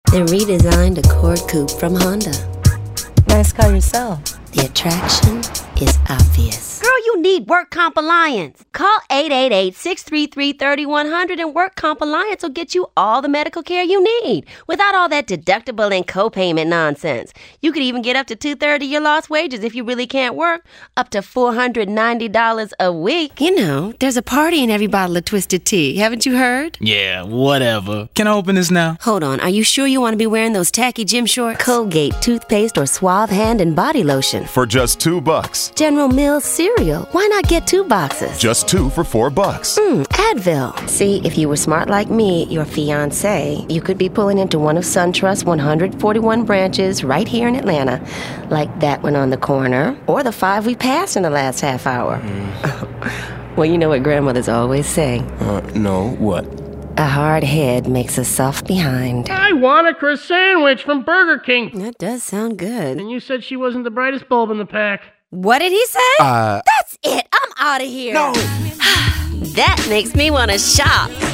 They redesigned Accord Coupe from Honda. Nice car yourself. The attraction is obvious. Girl, you need Work Comp Alliance. Call 888-633-3100 and Work Comp Alliance will get you all the medical care you need without all that deductible and co-payment nonsense. You could even get up to 2/3 of your lost wages if you really can't work, up to $490 a week. You know, there's a party in every bottle of Twisted Tea. Haven't you heard? Yeah, whatever. Can I open this now? Hold on. Are you sure you want to be wearing those tacky gym shorts? Colgate toothpaste or Suave hand and body lotion. For just $2. General Mills cereal. Why not get 2 boxes? Just 2 for $4. Advil. See, if you were smart like me, your fiancé, you could be pulling into one of SunTrust's 141 branches right here in Atlanta. Like that one on the corner, or the 5 we passed in the last half hour. Well, you know what grandmothers always say. No, what? A hard head makes a soft behind. I want a Chris sandwich from Burger King. That does sound good. And you said she wasn't the brightest bulb in the pack. What did he say? That's it. I'm out of here. No. That makes me want to shop.